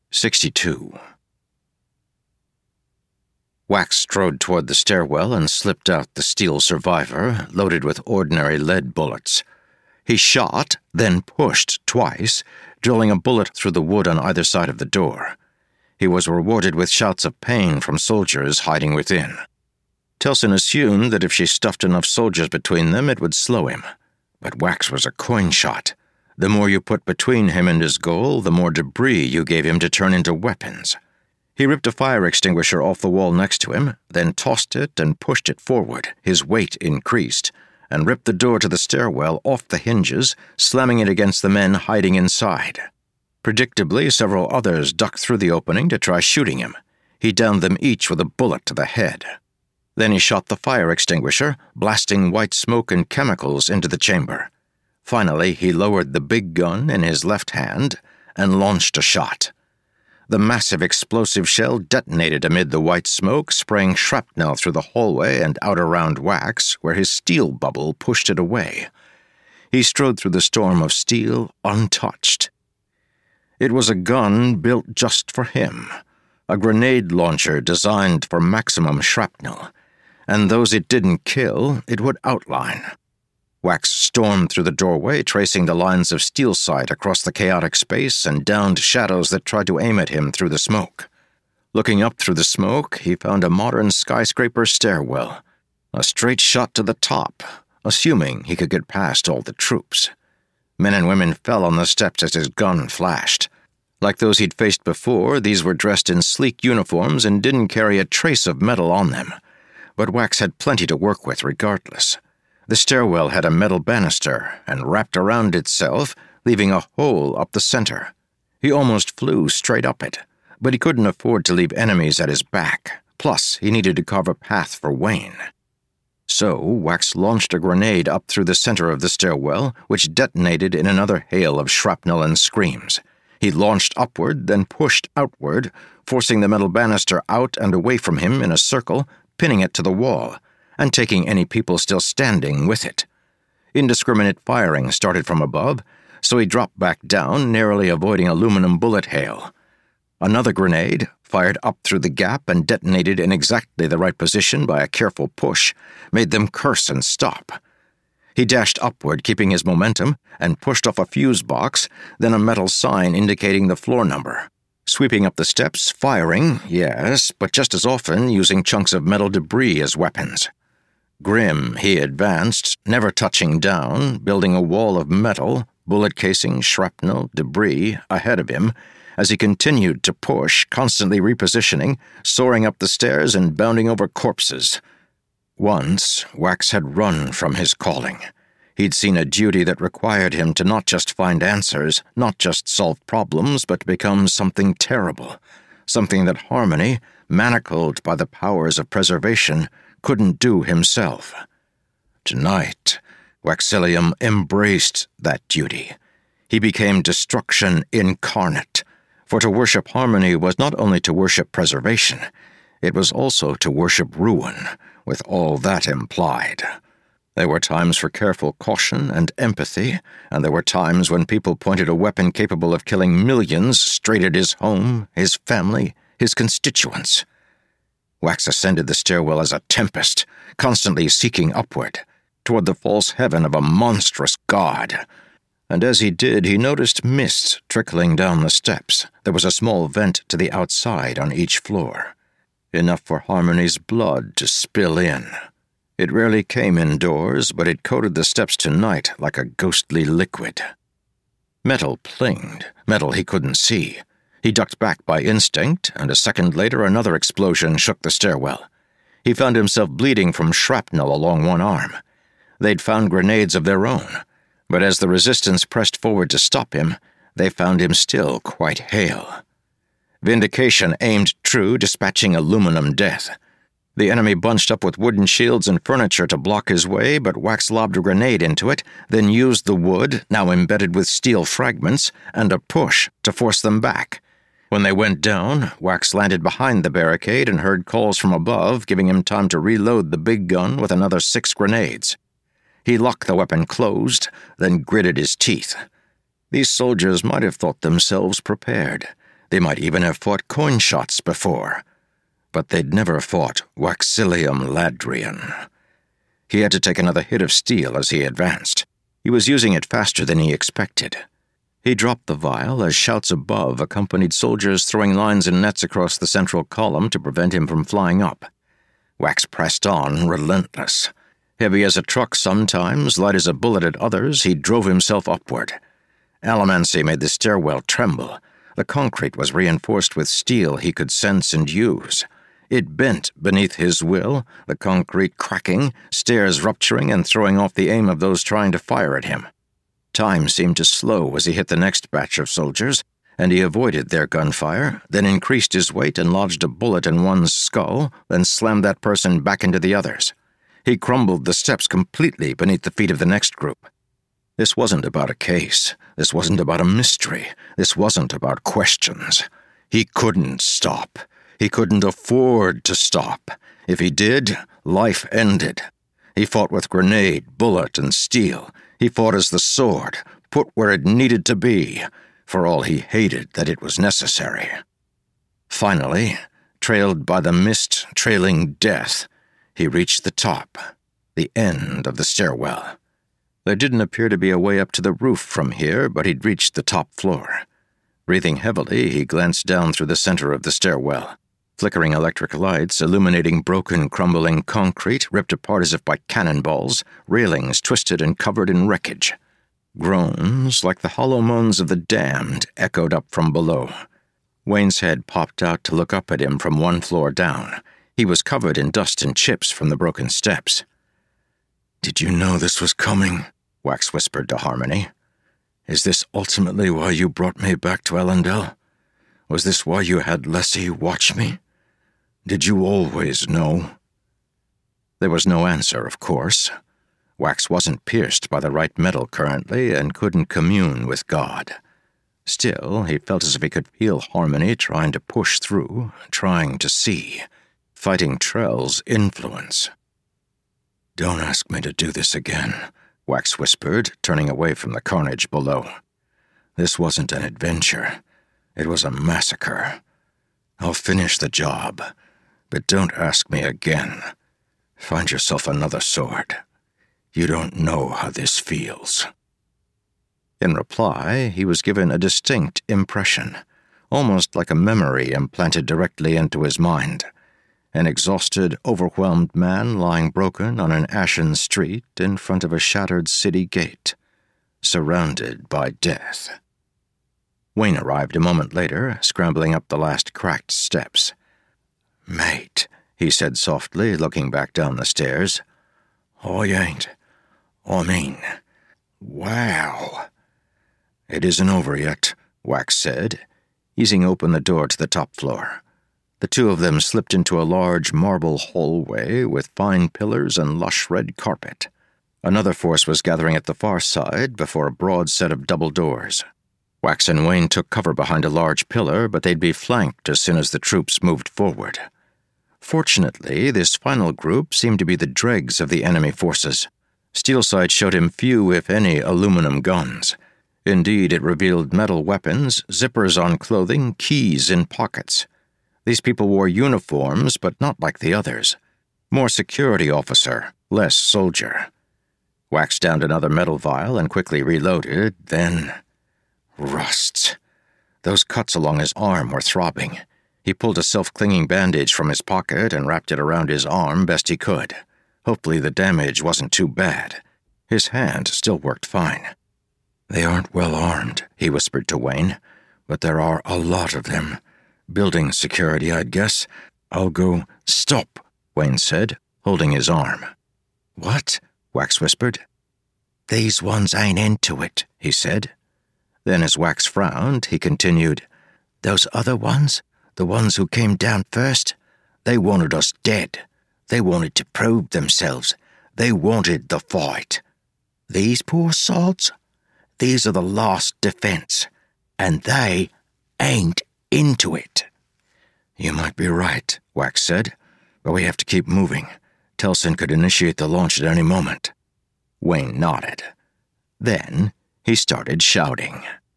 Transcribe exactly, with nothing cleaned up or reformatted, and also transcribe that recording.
sixty-two. Wax strode toward the stairwell and slipped out the steel survivor, loaded with ordinary lead bullets. He shot, then pushed twice, drilling a bullet through the wood on either side of the door. He was rewarded with shouts of pain from soldiers hiding within. Telsin assumed that if she stuffed enough soldiers between them, it would slow him. But Wax was a coin shot. The more you put between him and his goal, the more debris you gave him to turn into weapons. He ripped a fire extinguisher off the wall next to him, then tossed it and pushed it forward. His weight increased, and ripped the door to the stairwell off the hinges, slamming it against the men hiding inside. Predictably, several others ducked through the opening to try shooting him. He downed them each with a bullet to the head. Then he shot the fire extinguisher, blasting white smoke and chemicals into the chamber. Finally, he lowered the big gun in his left hand and launched a shot. The massive explosive shell detonated amid the white smoke, spraying shrapnel through the hallway and out around Wax, where his steel bubble pushed it away. He strode through the storm of steel, untouched. It was a gun built just for him, a grenade launcher designed for maximum shrapnel, and those it didn't kill, it would outline. Wax stormed through the doorway, tracing the lines of steel sight across the chaotic space and downed shadows that tried to aim at him through the smoke. Looking up through the smoke, he found a modern skyscraper stairwell, a straight shot to the top, assuming he could get past all the troops. Men and women fell on the steps as his gun flashed. Like those he'd faced before, these were dressed in sleek uniforms and didn't carry a trace of metal on them. But Wax had plenty to work with regardless. The stairwell had a metal banister and wrapped around itself, leaving a hole up the center. He almost flew straight up it, but he couldn't afford to leave enemies at his back. Plus, he needed to carve a path for Wayne. So, Wax launched a grenade up through the center of the stairwell, which detonated in another hail of shrapnel and screams. He launched upward, then pushed outward, forcing the metal banister out and away from him in a circle, pinning it to the wall, and taking any people still standing with it. Indiscriminate firing started from above, so he dropped back down, narrowly avoiding aluminum bullet hail. Another grenade, fired up through the gap and detonated in exactly the right position by a careful push, made them curse and stop. He dashed upward, keeping his momentum, and pushed off a fuse box, then a metal sign indicating the floor number. Sweeping up the steps, firing, yes, but just as often using chunks of metal debris as weapons. Grim, he advanced, never touching down, building a wall of metal, bullet casing, shrapnel, debris, ahead of him, as he continued to push, constantly repositioning, soaring up the stairs and bounding over corpses. Once, Wax had run from his calling. He'd seen a duty that required him to not just find answers, not just solve problems, but become something terrible, something that Harmony, manacled by the powers of preservation, couldn't do himself. Tonight, Waxilium embraced that duty. He became destruction incarnate, for to worship Harmony was not only to worship preservation, it was also to worship ruin, with all that implied. There were times for careful caution and empathy, and there were times when people pointed a weapon capable of killing millions straight at his home, his family, his constituents. Wax ascended the stairwell as a tempest, constantly seeking upward, toward the false heaven of a monstrous god. And as he did, he noticed mist trickling down the steps. There was a small vent to the outside on each floor, enough for Harmony's blood to spill in. It rarely came indoors, but it coated the steps tonight like a ghostly liquid. Metal plinged, metal he couldn't see. He ducked back by instinct, and a second later another explosion shook the stairwell. He found himself bleeding from shrapnel along one arm. They'd found grenades of their own, but as the resistance pressed forward to stop him, they found him still quite hale. Vindication aimed true, dispatching aluminum death. The enemy bunched up with wooden shields and furniture to block his way, but Wax lobbed a grenade into it, then used the wood, now embedded with steel fragments, and a push to force them back. When they went down, Wax landed behind the barricade and heard calls from above, giving him time to reload the big gun with another six grenades. He locked the weapon closed, then gritted his teeth. These soldiers might have thought themselves prepared. They might even have fought coin shots before. But they'd never fought Waxilium Ladrian. He had to take another hit of steel as he advanced. He was using it faster than he expected. He dropped the vial as shouts above accompanied soldiers throwing lines and nets across the central column to prevent him from flying up. Wax pressed on, relentless. Heavy as a truck sometimes, light as a bullet at others, he drove himself upward. Allomancy made the stairwell tremble. The concrete was reinforced with steel he could sense and use. It bent beneath his will, the concrete cracking, stairs rupturing and throwing off the aim of those trying to fire at him. Time seemed to slow as he hit the next batch of soldiers, and he avoided their gunfire, then increased his weight and lodged a bullet in one's skull, then slammed that person back into the others. He crumbled the steps completely beneath the feet of the next group. This wasn't about a case. This wasn't about a mystery. This wasn't about questions. He couldn't stop. He couldn't afford to stop. If he did, life ended. He fought with grenade, bullet, and steel. He fought as the sword, put where it needed to be, for all he hated that it was necessary. Finally, trailed by the mist trailing death, he reached the top, the end of the stairwell. There didn't appear to be a way up to the roof from here, but he'd reached the top floor. Breathing heavily, he glanced down through the center of the stairwell. Flickering electric lights, illuminating broken, crumbling concrete, ripped apart as if by cannonballs, railings twisted and covered in wreckage. Groans, like the hollow moans of the damned, echoed up from below. Wayne's head popped out to look up at him from one floor down. He was covered in dust and chips from the broken steps. "Did you know this was coming?" Wax whispered to Harmony. "Is this ultimately why you brought me back to Elendel? Was this why you had Lessie watch me? Did you always know?" There was no answer, of course. Wax wasn't pierced by the right metal currently and couldn't commune with God. Still, he felt as if he could feel Harmony trying to push through, trying to see, fighting Trell's influence. "Don't ask me to do this again," Wax whispered, turning away from the carnage below. "This wasn't an adventure. It was a massacre. I'll finish the job, but don't ask me again. Find yourself another sword. You don't know how this feels." In reply, he was given a distinct impression, almost like a memory implanted directly into his mind. An exhausted, overwhelmed man lying broken on an ashen street in front of a shattered city gate, surrounded by death. Wayne arrived a moment later, scrambling up the last cracked steps. "Mate," he said softly, looking back down the stairs. "I ain't. I mean, wow." "It isn't over yet," Wax said, easing open the door to the top floor. The two of them slipped into a large marble hallway with fine pillars and lush red carpet. Another force was gathering at the far side before a broad set of double doors. Wax and Wayne took cover behind a large pillar, but they'd be flanked as soon as the troops moved forward. Fortunately, this final group seemed to be the dregs of the enemy forces. Steelsight showed him few, if any, aluminum guns. Indeed, it revealed metal weapons, zippers on clothing, keys in pockets. These people wore uniforms, but not like the others. More security officer, less soldier. Wax downed another metal vial and quickly reloaded, then... Rust. Those cuts along his arm were throbbing. He pulled a self-clinging bandage from his pocket and wrapped it around his arm best he could. Hopefully the damage wasn't too bad. His hand still worked fine. "They aren't well armed," he whispered to Wayne, "but there are a lot of them. Building security, I'd guess. I'll go—" "Stop," Wayne said, holding his arm. "What?" Wax whispered. "These ones ain't into it," he said. Then as Wax frowned, he continued, "Those other ones, the ones who came down first, they wanted us dead. They wanted to prove themselves. They wanted the fight. These poor sods, these are the last defense, and they ain't into it." "You might be right," Wax said, "but we have to keep moving. Telsin could initiate the launch at any moment." Wayne nodded. Then he started shouting.